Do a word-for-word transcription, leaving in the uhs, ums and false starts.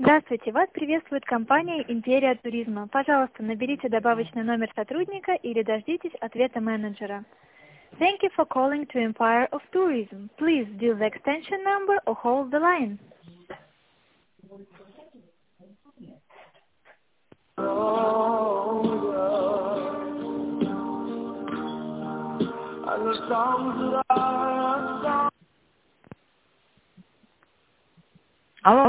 Здравствуйте, вас приветствует компания «Империя туризма». Пожалуйста, наберите добавочный номер сотрудника или дождитесь ответа менеджера. Thank you for calling to Empire of Tourism. Please dial the extension number or hold the line. And the songs that